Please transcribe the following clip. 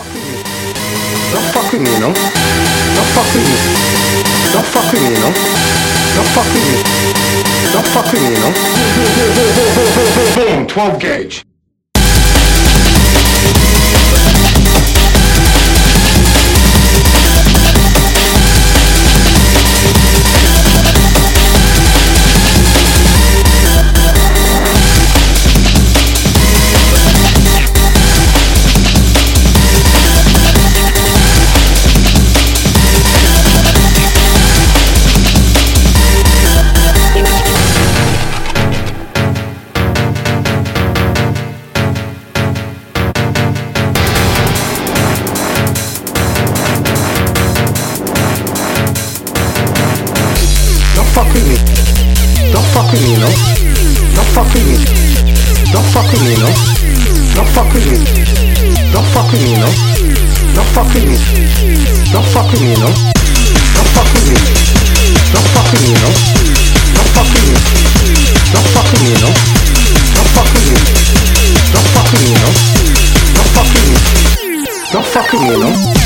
Don't fuck with me, no. Don't fuck with me. Don't fuck with me, no. Don't fuck with me. Don't fuck with me, no. Boom, 12 gauge. Fuck with me. Don't fuck with me, no. Don't fuck with me. Don't fuck with me, no. Don't fuck with me. Don't fuck with me, no. Don't fuck with me. Don't fuck with me, no. Don't fuck with me. Don't fuck with me, no. Don't fuck with me. Don't fuck with me, no. Don't fuck with me. Don't fuck with me, no. Don't fuck with me. Don't fuck with me, no.